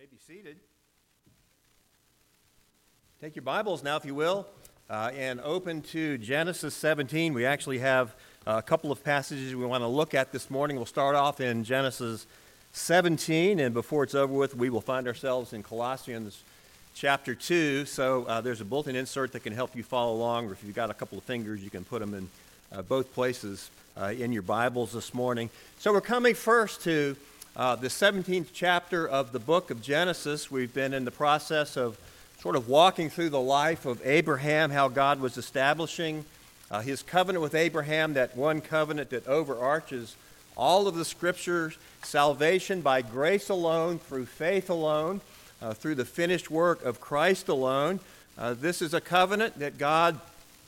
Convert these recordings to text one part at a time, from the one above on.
Be seated. Take your Bibles now, if you will, and open to Genesis 17. We actually have a couple of passages we want to look at this morning. We'll start off in Genesis 17, and before it's over with, we will find ourselves in Colossians chapter 2. So there's a bulletin insert that can help you follow along, or if you've got a couple of fingers, you can put them in both places in your Bibles this morning. So we're coming first to the 17th chapter of the book of Genesis. We've been in the process of sort of walking through the life of Abraham, how God was establishing his covenant with Abraham, that one covenant that overarches all of the Scriptures, salvation by grace alone, through faith alone, through the finished work of Christ alone. This is a covenant that God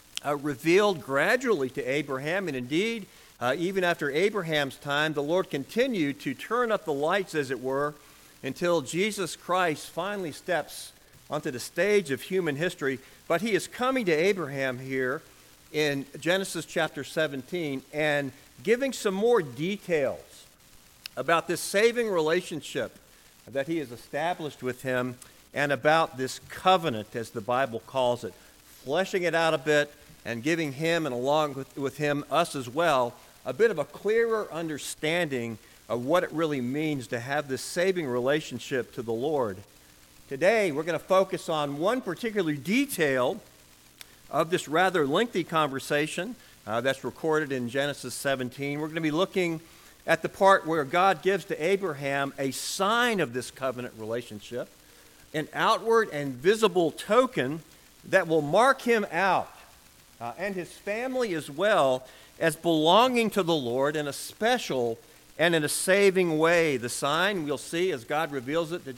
revealed gradually to Abraham, and indeed, even after Abraham's time, the Lord continued to turn up the lights, as it were, until Jesus Christ finally steps onto the stage of human history. But he is coming to Abraham here in Genesis chapter 17 and giving some more details about this saving relationship that he has established with him and about this covenant, as the Bible calls it, fleshing it out a bit and giving him, and along with him, us as well, a bit of a clearer understanding of what it really means to have this saving relationship to the Lord. Today, we're going to focus on one particular detail of this rather lengthy conversation that's recorded in Genesis 17. We're going to be looking at the part where God gives to Abraham a sign of this covenant relationship, an outward and visible token that will mark him out and his family as well as belonging to the Lord in a special and in a saving way. The sign, we'll see as God reveals it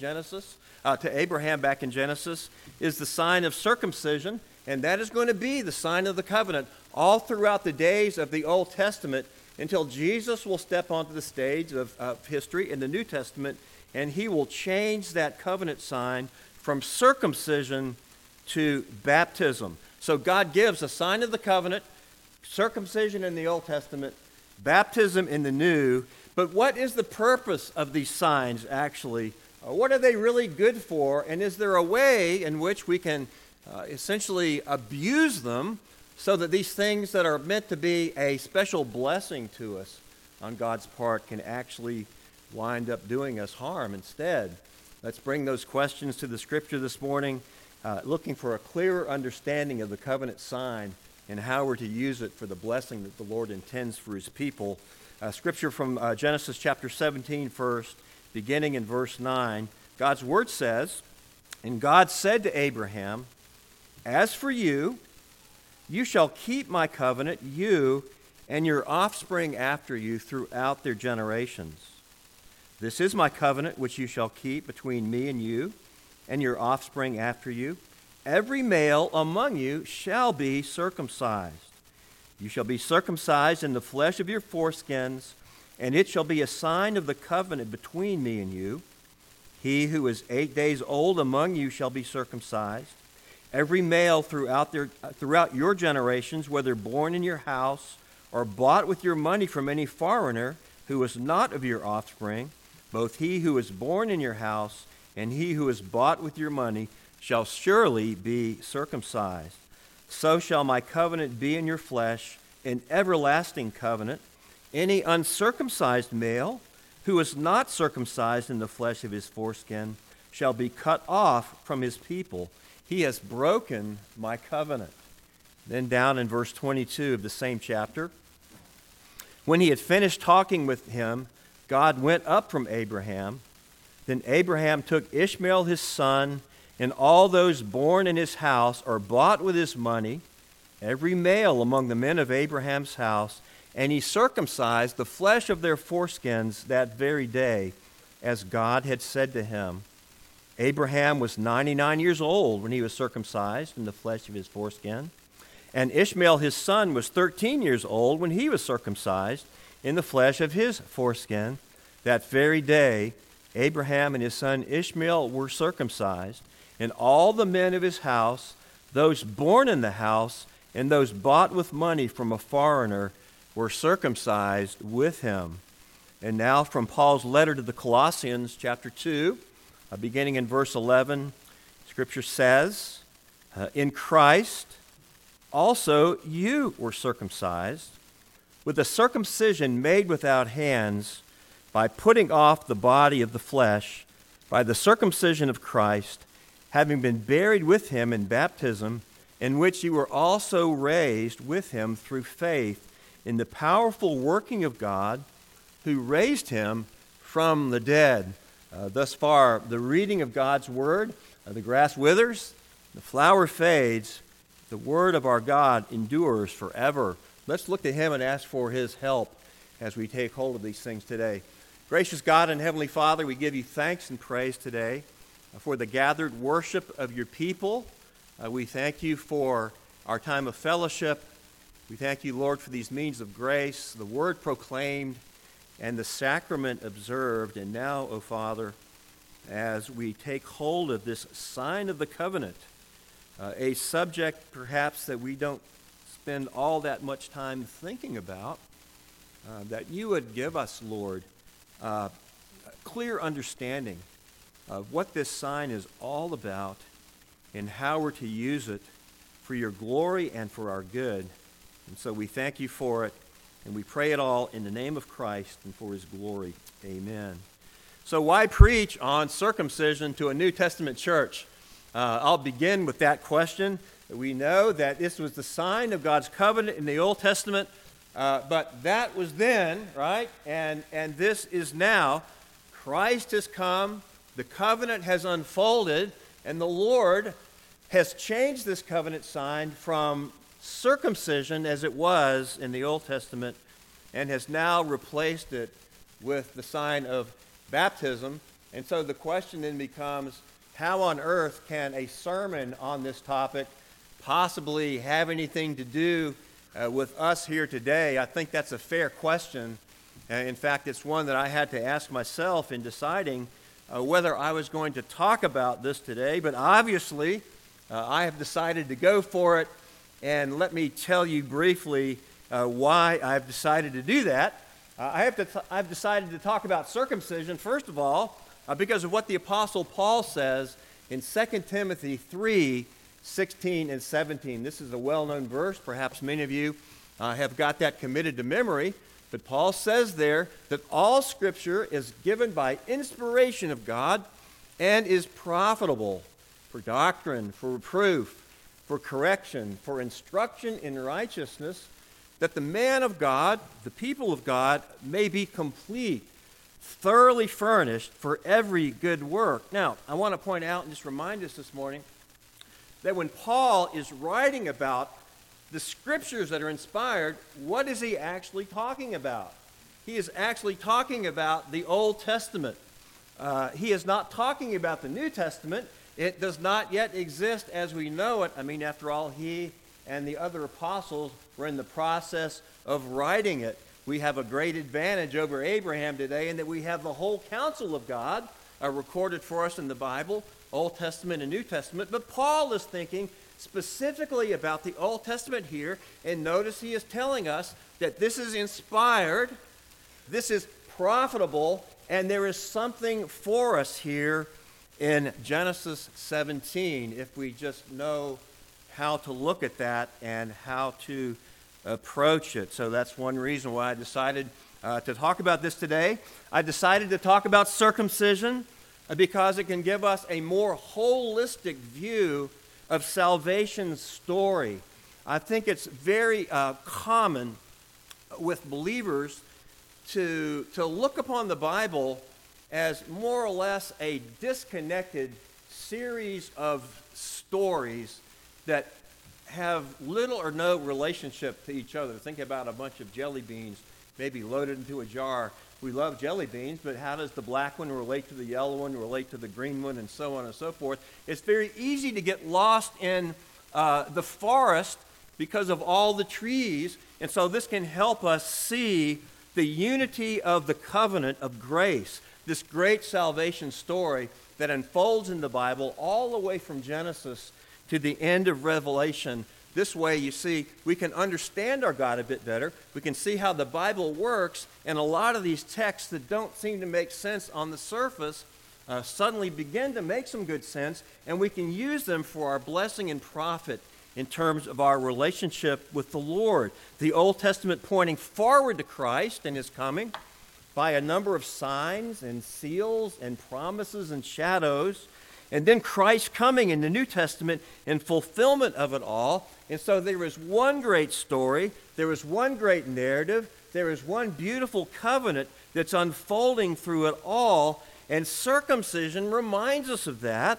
to Abraham back in Genesis, is the sign of circumcision, and that is going to be the sign of the covenant all throughout the days of the Old Testament until Jesus will step onto the stage of history in the New Testament, and he will change that covenant sign from circumcision to baptism. So God gives a sign of the covenant, circumcision in the Old Testament, baptism in the New. But what is the purpose of these signs, actually? What are they really good for? And is there a way in which we can essentially abuse them so that these things that are meant to be a special blessing to us on God's part can actually wind up doing us harm instead? Let's bring those questions to the Scripture this morning, looking for a clearer understanding of the covenant sign and how we're to use it for the blessing that the Lord intends for his people. Scripture from Genesis chapter 17 first, beginning in verse 9. God's word says, "And God said to Abraham, 'As for you, you shall keep my covenant, you and your offspring after you throughout their generations. This is my covenant which you shall keep between me and you and your offspring after you. Every male among you shall be circumcised. You shall be circumcised in the flesh of your foreskins, and it shall be a sign of the covenant between me and you. He who is 8 days old among you shall be circumcised. Every male throughout your generations, whether born in your house or bought with your money from any foreigner who is not of your offspring, both he who is born in your house and he who is bought with your money shall surely be circumcised. So shall my covenant be in your flesh, an everlasting covenant. Any uncircumcised male who is not circumcised in the flesh of his foreskin shall be cut off from his people. He has broken my covenant." Then down in verse 22 of the same chapter, "When he had finished talking with him, God went up from Abraham. Then Abraham took Ishmael his son, and all those born in his house or bought with his money, every male among the men of Abraham's house, and he circumcised the flesh of their foreskins that very day, as God had said to him. Abraham was 99 years old when he was circumcised in the flesh of his foreskin, and Ishmael his son was 13 years old when he was circumcised in the flesh of his foreskin. That very day, Abraham and his son Ishmael were circumcised, and all the men of his house, those born in the house, and those bought with money from a foreigner, were circumcised with him." And now from Paul's letter to the Colossians, chapter 2, beginning in verse 11, Scripture says, in Christ also you were circumcised with a circumcision made without hands, by putting off the body of the flesh, by the circumcision of Christ, having been buried with him in baptism, in which you were also raised with him through faith in the powerful working of God, who raised him from the dead. Thus far, the reading of God's word, the grass withers, the flower fades, the word of our God endures forever. Let's look to him and ask for his help as we take hold of these things today. Gracious God and Heavenly Father, we give you thanks and praise today for the gathered worship of your people. We thank you for our time of fellowship. We thank you, Lord, for these means of grace, the word proclaimed, and the sacrament observed. And now, O Father, as we take hold of this sign of the covenant, a subject perhaps that we don't spend all that much time thinking about, that you would give us, Lord, a clear understanding of what this sign is all about and how we're to use it for your glory and for our good. And so we thank you for it, and we pray it all in the name of Christ and for his glory. Amen. So why preach on circumcision to a New Testament church? I'll begin with that question. We know that this was the sign of God's covenant in the Old Testament, but that was then, right? And this is now. Christ has come, the covenant has unfolded, and the Lord has changed this covenant sign from circumcision as it was in the Old Testament and has now replaced it with the sign of baptism. And so the question then becomes, how on earth can a sermon on this topic possibly have anything to do with us here today? I think that's a fair question. In fact, it's one that I had to ask myself in deciding whether I was going to talk about this today. But obviously, I have decided to go for it. And let me tell you briefly why I've decided to do that. I've decided to talk about circumcision, first of all, because of what the Apostle Paul says in 2 Timothy 3:16 and 17. This is a well-known verse. Perhaps many of you have got that committed to memory. But Paul says there that all Scripture is given by inspiration of God and is profitable for doctrine, for reproof, for correction, for instruction in righteousness, that the man of God, the people of God, may be complete, thoroughly furnished for every good work. Now, I want to point out and just remind us this morning that when Paul is writing about the Scriptures that are inspired, what is he actually talking about? He is actually talking about the Old Testament. He is not talking about the New Testament. It does not yet exist as we know it. I mean, after all, he and the other apostles were in the process of writing it. We have a great advantage over Abraham today in that we have the whole counsel of God recorded for us in the Bible, Old Testament and New Testament. But Paul is thinking specifically about the Old Testament here, and notice he is telling us that this is inspired, this is profitable, and there is something for us here in Genesis 17, if we just know how to look at that and how to approach it. So that's one reason why I decided to talk about this today. I decided to talk about circumcision because it can give us a more holistic view of salvation's story. I think it's very common with believers to look upon the Bible as more or less a disconnected series of stories that have little or no relationship to each other. Think about a bunch of jelly beans maybe loaded into a jar. We love jelly beans, but how does the black one relate to the yellow one, relate to the green one, and so on and so forth? It's very easy to get lost in the forest because of all the trees, and so this can help us see the unity of the covenant of grace, this great salvation story that unfolds in the Bible all the way from Genesis to the end of Revelation. This way, you see, we can understand our God a bit better. We can see how the Bible works, and a lot of these texts that don't seem to make sense on the surface suddenly begin to make some good sense, and we can use them for our blessing and profit in terms of our relationship with the Lord. The Old Testament pointing forward to Christ and his coming by a number of signs and seals and promises and shadows, and then Christ coming in the New Testament in fulfillment of it all. And so there is one great story, there is one great narrative, there is one beautiful covenant that's unfolding through it all, and circumcision reminds us of that,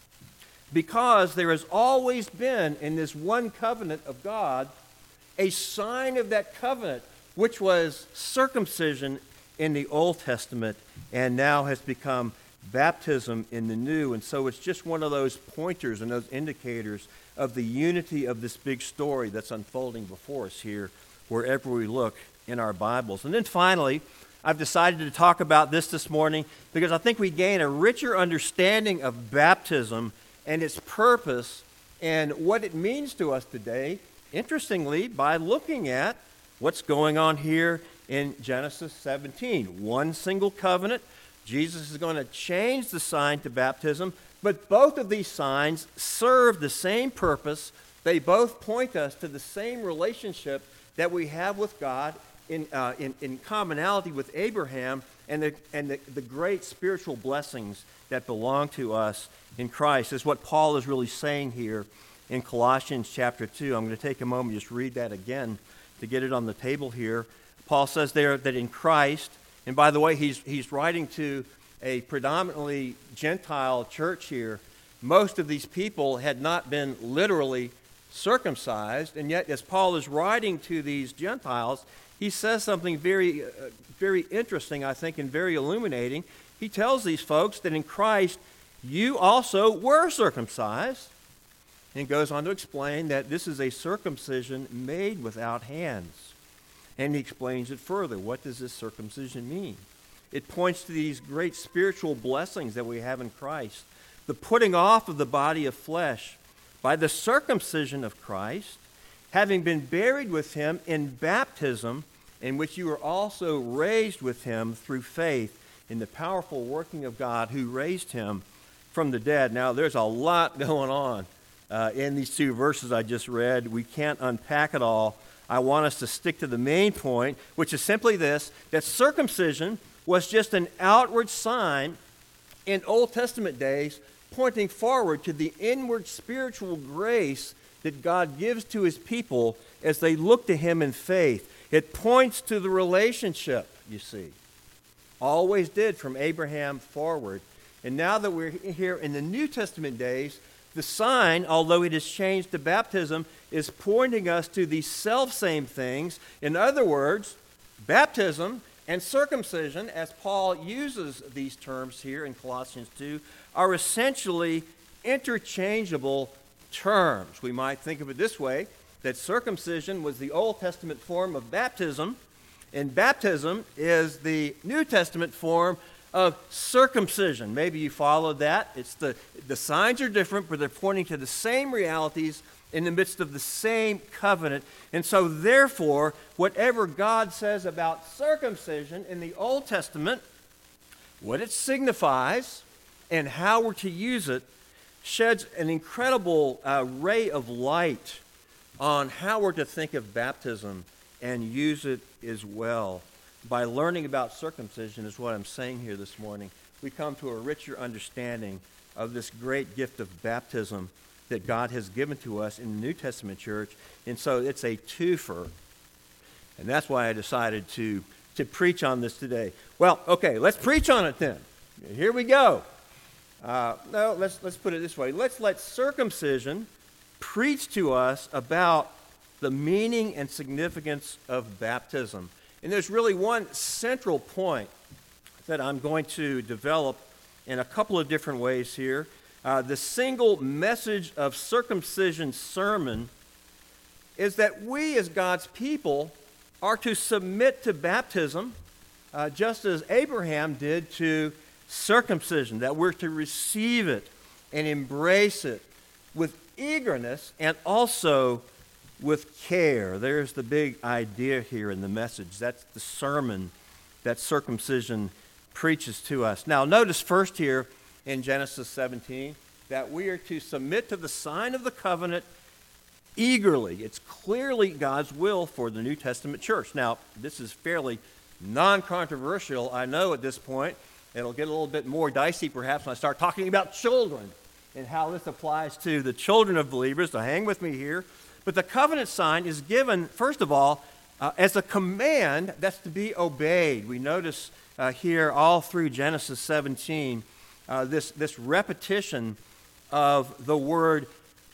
because there has always been in this one covenant of God a sign of that covenant, which was circumcision in the Old Testament and now has become baptism in the New. And so it's just one of those pointers and those indicators of the unity of this big story that's unfolding before us here wherever we look in our Bibles. And then finally, I've decided to talk about this morning because I think we gain a richer understanding of baptism and its purpose and what it means to us today, interestingly, by looking at what's going on here in Genesis 17. One single covenant. Jesus is going to change the sign to baptism, but both of these signs serve the same purpose. They both point us to the same relationship that we have with God in commonality with Abraham and the great spiritual blessings that belong to us in Christ, is what Paul is really saying here in Colossians chapter 2. I'm going to take a moment and just read that again to get it on the table here. Paul says there that in Christ, and by the way, he's writing to a predominantly Gentile church here. Most of these people had not been literally circumcised, and yet as Paul is writing to these Gentiles, he says something very, very interesting, I think, and very illuminating. He tells these folks that in Christ, you also were circumcised, and goes on to explain that this is a circumcision made without hands. And he explains it further. What does this circumcision mean? It points to these great spiritual blessings that we have in Christ. The putting off of the body of flesh by the circumcision of Christ, having been buried with him in baptism, in which you were also raised with him through faith in the powerful working of God who raised him from the dead. Now, there's a lot going on in these two verses I just read. We can't unpack it all. I want us to stick to the main point, which is simply this, that circumcision was just an outward sign in Old Testament days, pointing forward to the inward spiritual grace that God gives to his people as they look to him in faith. It points to the relationship, you see. Always did from Abraham forward. And now that we're here in the New Testament days, the sign, although it has changed to baptism, is pointing us to these self-same things. In other words, baptism and circumcision, as Paul uses these terms here in Colossians 2, are essentially interchangeable terms. We might think of it this way, that circumcision was the Old Testament form of baptism, and baptism is the New Testament form of circumcision. Maybe you followed that. It's the signs are different, but they're pointing to the same realities in the midst of the same covenant. And so therefore, whatever God says about circumcision in the Old Testament, what it signifies and how we're to use it, sheds an incredible ray of light on how we're to think of baptism and use it as well. By learning about circumcision is what I'm saying here this morning. We come to a richer understanding of this great gift of baptism that God has given to us in the New Testament church. And so it's a twofer. And that's why I decided to preach on this today. Well, okay, let's preach on it then. Here we go. No, let's put it this way. Let's let circumcision preach to us about the meaning and significance of baptism. And there's really one central point that I'm going to develop in a couple of different ways here. The single message of circumcision sermon is that we as God's people are to submit to baptism just as Abraham did to circumcision, that we're to receive it and embrace it with eagerness and also with care. There's the big idea here in the message. That's the sermon that circumcision preaches to us. Now, notice first here in Genesis 17 that we are to submit to the sign of the covenant eagerly. It's clearly God's will for the New Testament church. Now, this is fairly non-controversial, I know at this point. It'll get a little bit more dicey perhaps when I start talking about children and how this applies to the children of believers, so hang with me here. But the covenant sign is given, first of all, as a command that's to be obeyed. We notice here all through Genesis 17 this repetition of the word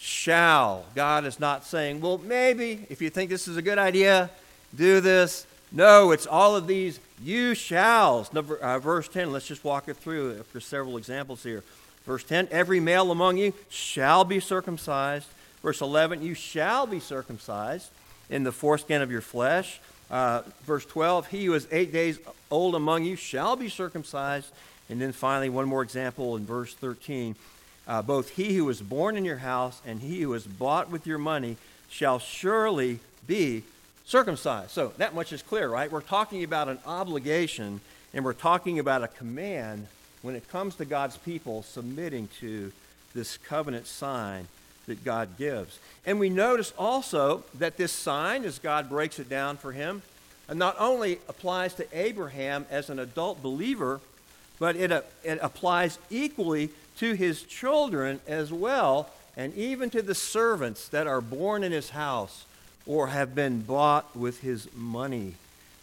shall. God is not saying, well, maybe, if you think this is a good idea, do this. No, it's all of these you shalls. Verse 10, let's just walk it through after several examples here. Verse 10, every male among you shall be circumcised. Verse 11, you shall be circumcised in the foreskin of your flesh. Verse 12, he who is 8 days old among you shall be circumcised. And then finally, one more example in verse 13. Both he who is born in your house and he who is bought with your money shall surely be circumcised. So that much is clear, right? We're talking about an obligation and we're talking about a command when it comes to God's people submitting to this covenant sign that God gives. And we notice also that this sign, as God breaks it down for him, not only applies to Abraham as an adult believer, but it applies equally to his children as well, and even to the servants that are born in his house or have been bought with his money.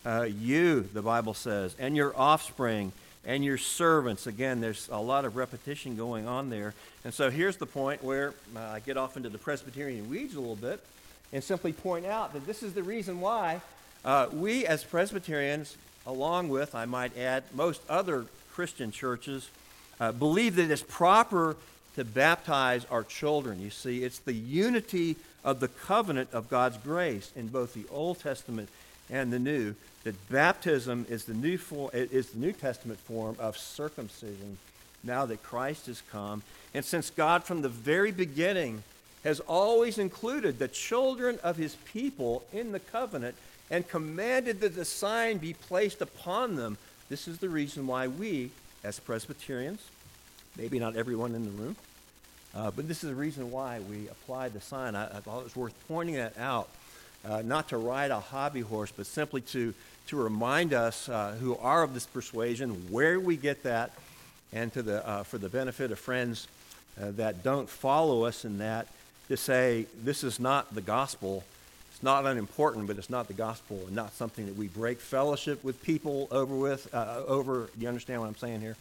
You, the Bible says, and your offspring, and your servants. Again, there's a lot of repetition going on there. And so here's the point where I get off into the Presbyterian weeds a little bit and simply point out that this is the reason why we as Presbyterians, along with, I might add, most other Christian churches, believe that it's proper to baptize our children. You see, it's the unity of the covenant of God's grace in both the Old Testament and the New, that baptism is the New Testament form of circumcision now that Christ has come. And since God from the very beginning has always included the children of his people in the covenant and commanded that the sign be placed upon them, this is the reason why we, as Presbyterians, maybe not everyone in the room, but this is the reason why we apply the sign. I thought it was worth pointing that out. Not to ride a hobby horse, but simply to remind us who are of this persuasion where we get that, and for the benefit of friends that don't follow us in that, to say this is not the gospel. It's not unimportant, but it's not the gospel, and not something that we break fellowship with people over. You understand what I'm saying here?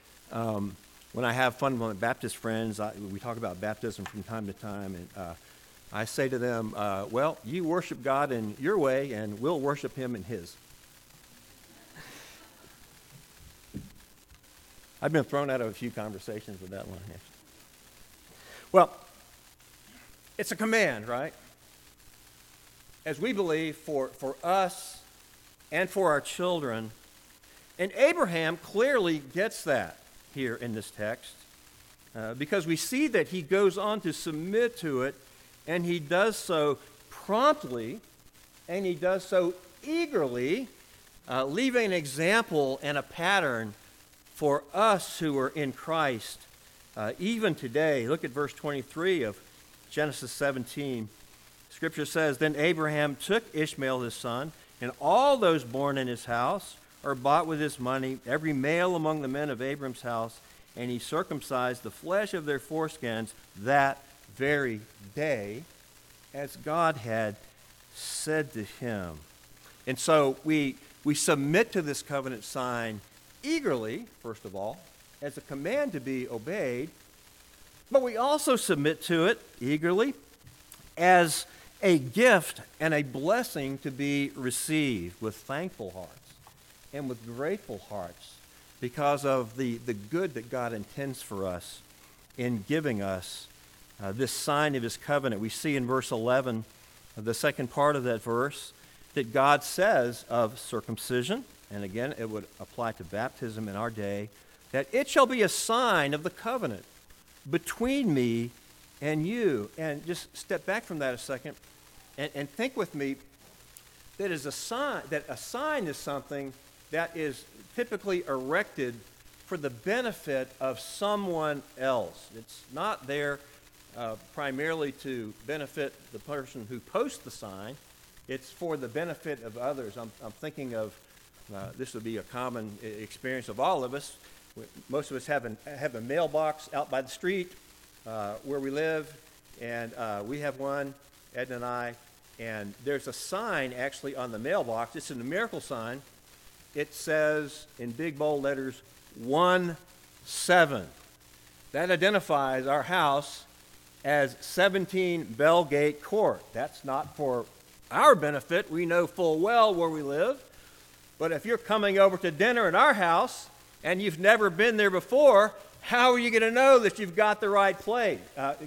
When I have fun with my Baptist friends, we talk about baptism from time to time, and I say to them, well, you worship God in your way, and we'll worship him in his. I've been thrown out of a few conversations with that one. Well, it's a command, right? As we believe, for us and for our children. And Abraham clearly gets that here in this text, because we see that he goes on to submit to it, and he does so promptly, and he does so eagerly, leaving an example and a pattern for us who are in Christ. Even today, look at verse 23 of Genesis 17. Scripture says, then Abraham took Ishmael his son, and all those born in his house are bought with his money, every male among the men of Abram's house, and he circumcised the flesh of their foreskins that very day, as God had said to him. And so we submit to this covenant sign eagerly, first of all, as a command to be obeyed, but we also submit to it eagerly as a gift and a blessing to be received with thankful hearts and with grateful hearts because of the good that God intends for us in giving us this sign of his covenant. We see in verse 11, the second part of that verse, that God says of circumcision, and again it would apply to baptism in our day, that it shall be a sign of the covenant between me and you. And just step back from that a second and think with me that a sign is something that is typically erected for the benefit of someone else. It's not there primarily to benefit the person who posts the sign. It's for the benefit of others. I'm thinking of, this would be a common experience of all of us. Most of us have a mailbox out by the street where we live, and we have one, Edna and I, and there's a sign actually on the mailbox. It's a numerical sign. It says in big bold letters, 1-7. That identifies our house as 17 Bellgate Court. That's not for our benefit. We know full well where we live. But if you're coming over to dinner at our house and you've never been there before, how are you going to know that you've got the right place?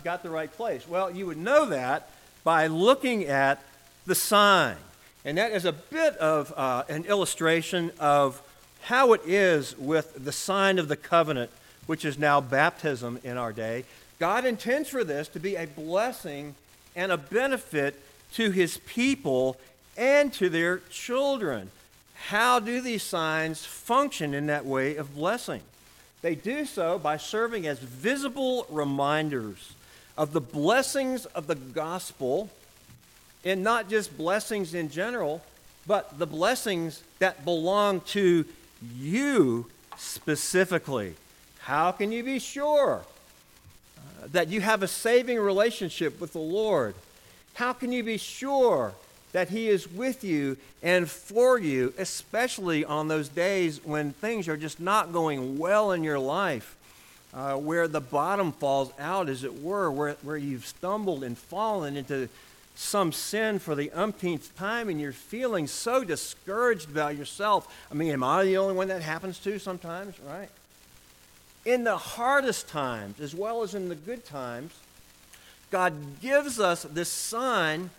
Well, you would know that by looking at the sign. And that is a bit of an illustration of how it is with the sign of the covenant, which is now baptism in our day. God intends for this to be a blessing and a benefit to his people and to their children. How do these signs function in that way of blessing? They do so by serving as visible reminders of the blessings of the gospel, and not just blessings in general, but the blessings that belong to you specifically. How can you be sure that you have a saving relationship with the Lord? How can you be sure that he is with you and for you, especially on those days when things are just not going well in your life, where the bottom falls out, as it were, where you've stumbled and fallen into some sin for the umpteenth time and you're feeling so discouraged about yourself? I mean, am I the only one that happens to sometimes, right? In the hardest times, as well as in the good times, God gives us this sign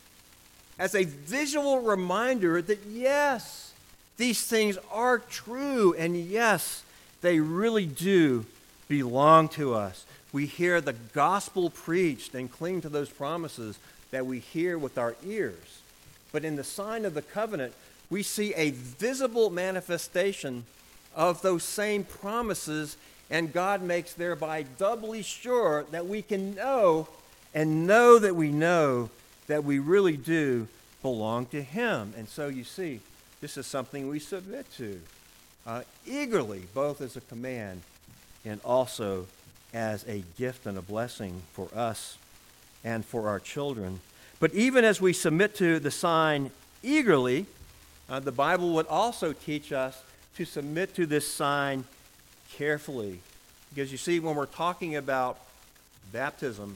as a visual reminder that, yes, these things are true, and yes, they really do belong to us. We hear the gospel preached and cling to those promises that we hear with our ears. But in the sign of the covenant, we see a visible manifestation of those same promises, and God makes thereby doubly sure that we can know and know that we really do belong to him. And so you see, this is something we submit to eagerly, both as a command and also as a gift and a blessing for us and for our children. But even as we submit to the sign eagerly, the Bible would also teach us to submit to this sign carefully. Because you see, when we're talking about baptism,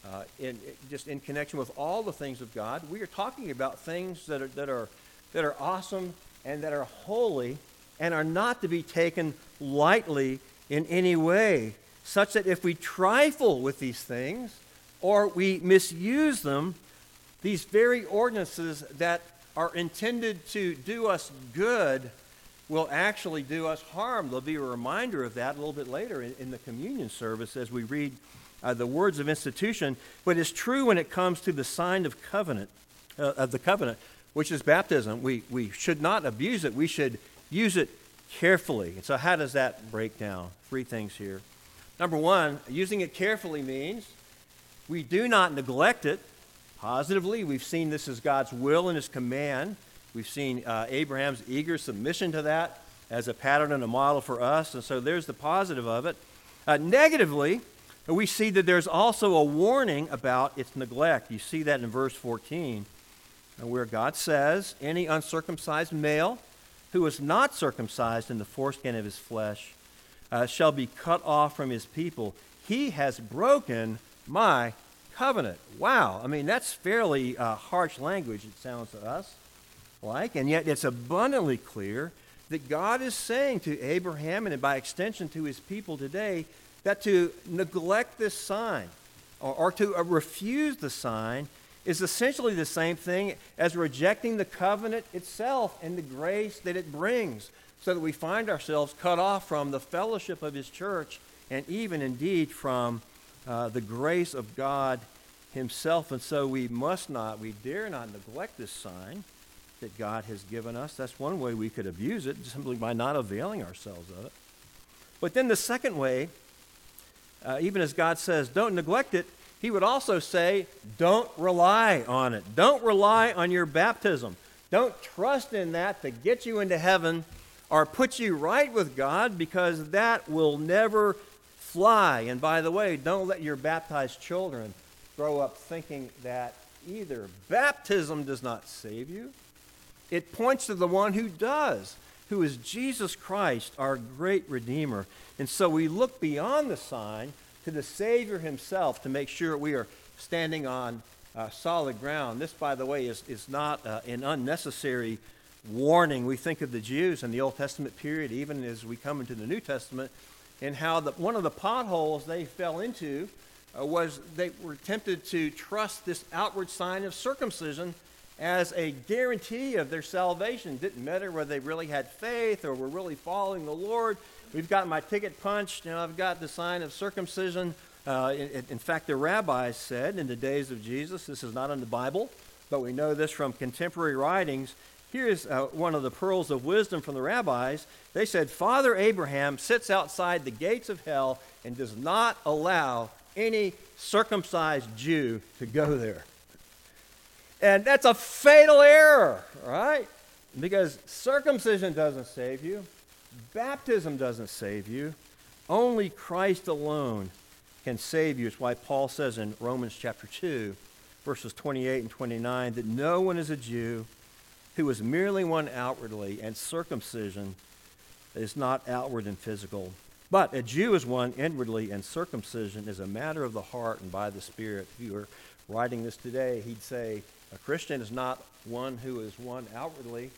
in connection with all the things of God, we are talking about things that are awesome and that are holy and are not to be taken lightly in any way, such that if we trifle with these things or we misuse them, these very ordinances that are intended to do us good will actually do us harm. There'll be a reminder of that a little bit later in the communion service as we read the words of institution. But it's true when it comes to the sign of the covenant, which is baptism. We should not abuse it. We should use it carefully. And so how does that break down? 3 things here. Number 1, using it carefully means we do not neglect it. Positively, we've seen this as God's will and his command. We've seen Abraham's eager submission to that as a pattern and a model for us. And so there's the positive of it. Negatively, we see that there's also a warning about its neglect. You see that in verse 14, where God says, any uncircumcised male who is not circumcised in the foreskin of his flesh shall be cut off from his people. He has broken my covenant. Wow. I mean, that's fairly harsh language, it sounds to us like, and yet it's abundantly clear that God is saying to Abraham, and by extension to his people today, that to neglect this sign or to refuse the sign is essentially the same thing as rejecting the covenant itself and the grace that it brings, so that we find ourselves cut off from the fellowship of his church and even indeed from the grace of God himself. And so we dare not neglect this sign. that God has given us. That's one way we could abuse it, simply by not availing ourselves of it. But then the second way, even as God says, don't neglect it, he would also say, don't rely on it. Don't rely on your baptism. Don't trust in that to get you into heaven or put you right with God, because that will never fly. And by the way, don't let your baptized children grow up thinking that either. Baptism does not save you. It points to the one who does, who is Jesus Christ, our great Redeemer. And so we look beyond the sign to the Savior himself to make sure we are standing on solid ground. This, by the way, is not an unnecessary warning. We think of the Jews in the Old Testament period, even as we come into the New Testament, and how one of the potholes they fell into was they were tempted to trust this outward sign of circumcision as a guarantee of their salvation. It didn't matter whether they really had faith or were really following the Lord. We've got my ticket punched, I've got the sign of circumcision. In fact, the rabbis said in the days of Jesus, this is not in the Bible, but we know this from contemporary writings. Here's one of the pearls of wisdom from the rabbis. They said, Father Abraham sits outside the gates of hell and does not allow any circumcised Jew to go there. And that's a fatal error, right? Because circumcision doesn't save you. Baptism doesn't save you. Only Christ alone can save you. It's why Paul says in Romans chapter 2, verses 28 and 29, that no one is a Jew who is merely one outwardly, and circumcision is not outward and physical. But a Jew is one inwardly, and circumcision is a matter of the heart and by the Spirit. If you were writing this today, he'd say, a Christian is not one who is one outwardly,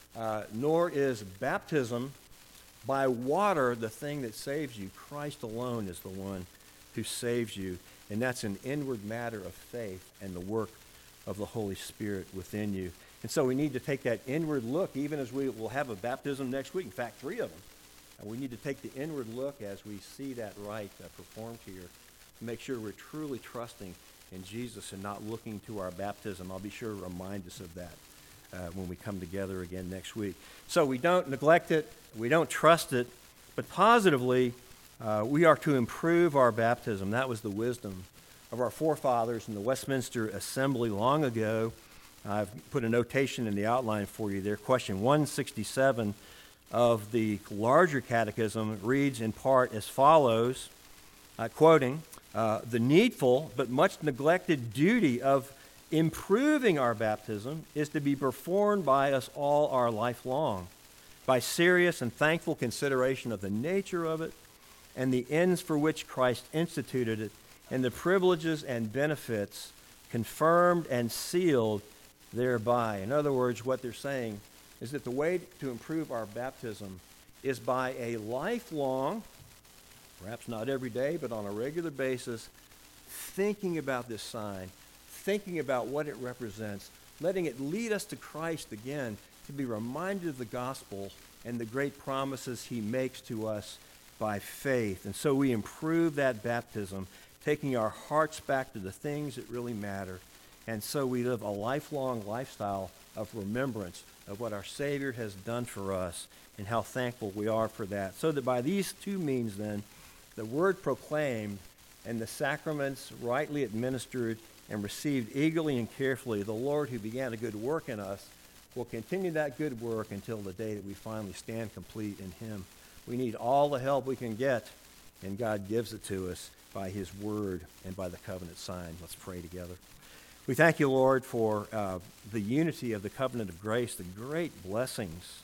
nor is baptism by water the thing that saves you. Christ alone is the one who saves you, and that's an inward matter of faith and the work of the Holy Spirit within you. And so we need to take that inward look, even as we will have a baptism next week, in fact, 3 of them. And we need to take the inward look as we see that rite performed here to make sure we're truly trusting in Jesus and not looking to our baptism. I'll be sure to remind us of that when we come together again next week. So we don't neglect it, we don't trust it, but positively, we are to improve our baptism. That was the wisdom of our forefathers in the Westminster Assembly long ago. I've put a notation in the outline for you there. Question 167 of the larger catechism reads in part as follows, quoting, the needful but much neglected duty of improving our baptism is to be performed by us all our life long, by serious and thankful consideration of the nature of it and the ends for which Christ instituted it, and the privileges and benefits confirmed and sealed thereby. In other words, what they're saying is that the way to improve our baptism is by a lifelong, perhaps not every day, but on a regular basis, thinking about this sign, thinking about what it represents, letting it lead us to Christ again, to be reminded of the gospel and the great promises he makes to us by faith. And so we improve that baptism, taking our hearts back to the things that really matter. And so we live a lifelong lifestyle of remembrance of what our Savior has done for us and how thankful we are for that. So that by these two means then, the word proclaimed and the sacraments rightly administered and received eagerly and carefully, the Lord who began a good work in us will continue that good work until the day that we finally stand complete in him. We need all the help we can get, and God gives it to us by his word and by the covenant sign. Let's pray together. We thank you, Lord, for the unity of the covenant of grace, the great blessings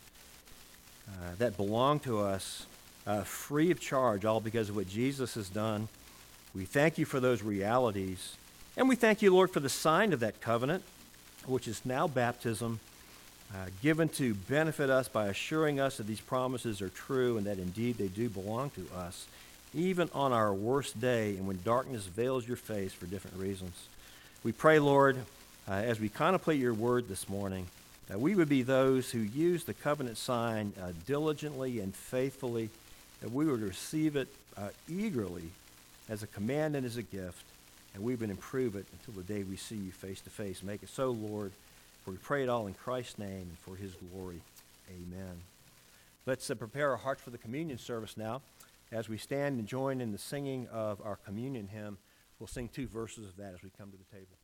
that belong to us free of charge, all because of what Jesus has done. We thank you for those realities. And we thank you, Lord, for the sign of that covenant, which is now baptism, given to benefit us by assuring us that these promises are true and that indeed they do belong to us, even on our worst day and when darkness veils your face for different reasons. We pray, Lord, as we contemplate your word this morning, that we would be those who use the covenant sign diligently and faithfully, that we would receive it eagerly as a command and as a gift, and we would improve it until the day we see you face to face. Make it so, Lord, For we pray it all in Christ's name and for his glory. Amen. Let's prepare our hearts for the communion service now. As we stand and join in the singing of our communion hymn, we'll sing 2 verses of that as we come to the table.